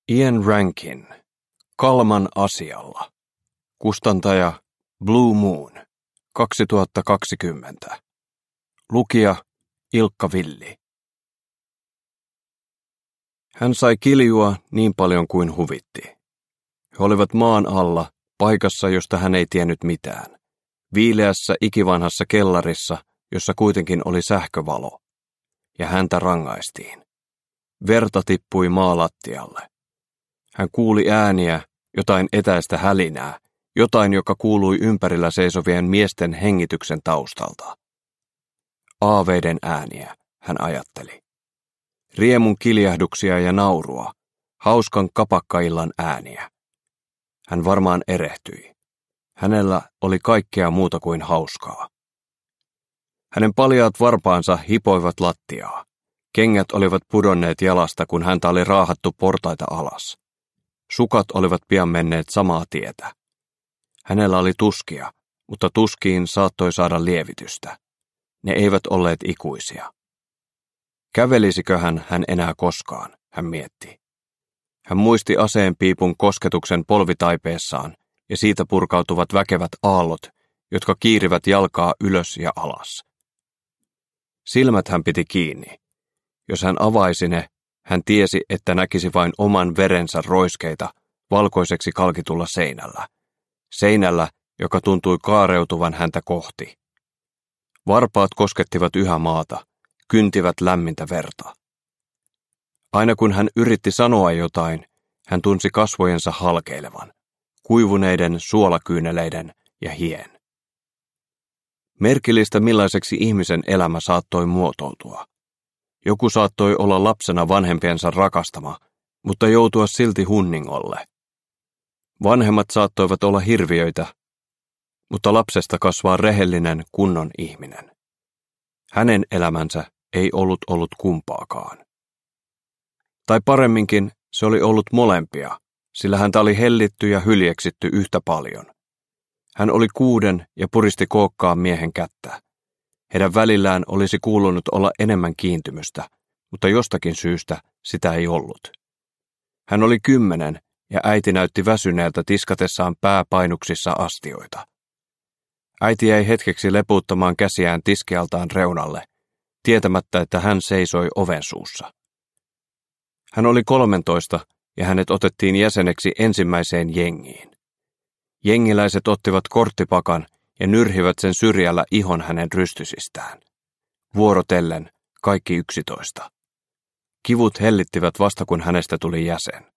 Ian Rankin, Kalman asialla. Kustantaja Blue Moon, 2020. Lukija Ilkka Villi. Hän sai kiljua niin paljon kuin huvitti. He olivat maan alla, paikassa, josta hän ei tiennyt mitään. Viileässä ikivanhassa kellarissa, jossa kuitenkin oli sähkövalo. Ja häntä rangaistiin. Verta tippui maalattialle. Hän kuuli ääniä, jotain etäistä hälinää, jotain, joka kuului ympärillä seisovien miesten hengityksen taustalta. Aaveiden ääniä, hän ajatteli. Riemun kiljahduksia ja naurua, hauskan kapakkaillan ääniä. Hän varmaan erehtyi. Hänellä oli kaikkea muuta kuin hauskaa. Hänen paljaat varpaansa hipoivat lattiaa. Kengät olivat pudonneet jalasta, kun häntä oli raahattu portaita alas. Sukat olivat pian menneet samaa tietä. Hänellä oli tuskia, mutta tuskiin saattoi saada lievitystä. Ne eivät olleet ikuisia. Kävelisiköhän hän enää koskaan, hän mietti. Hän muisti aseenpiipun kosketuksen polvitaipeessaan ja siitä purkautuvat väkevät aallot, jotka kiirivät jalkaa ylös ja alas. Silmät hän piti kiinni. Jos hän avaisi ne, hän tiesi, että näkisi vain oman verensä roiskeita valkoiseksi kalkitulla seinällä. Seinällä, joka tuntui kaareutuvan häntä kohti. Varpaat koskettivat yhä maata, kyntivät lämmintä verta. Aina kun hän yritti sanoa jotain, hän tunsi kasvojensa halkeilevan, kuivuneiden suolakyyneleiden ja hien. Merkillistä, millaiseksi ihmisen elämä saattoi muotoutua. Joku saattoi olla lapsena vanhempiensa rakastama, mutta joutua silti hunningolle. Vanhemmat saattoivat olla hirviöitä, mutta lapsesta kasvaa rehellinen kunnon ihminen. Hänen elämänsä ei ollut kumpaakaan. Tai paremminkin se oli ollut molempia, sillä häntä oli hellitty ja hyljeksitty yhtä paljon. Hän oli 6 ja puristi kookkaan miehen kättä. Heidän välillään olisi kuulunut olla enemmän kiintymystä, mutta jostakin syystä sitä ei ollut. Hän oli 10 ja äiti näytti väsyneeltä tiskatessaan pääpainuksissa astioita. Äiti jäi hetkeksi lepuuttamaan käsiään tiskialtaan reunalle, tietämättä, että hän seisoi oven suussa. Hän oli 13 ja hänet otettiin jäseneksi ensimmäiseen jengiin. Jengiläiset ottivat korttipakan ja nyrhivät sen syrjällä ihon hänen rystysistään. Vuorotellen kaikki 11. Kivut hellittivät vasta kun hänestä tuli jäsen.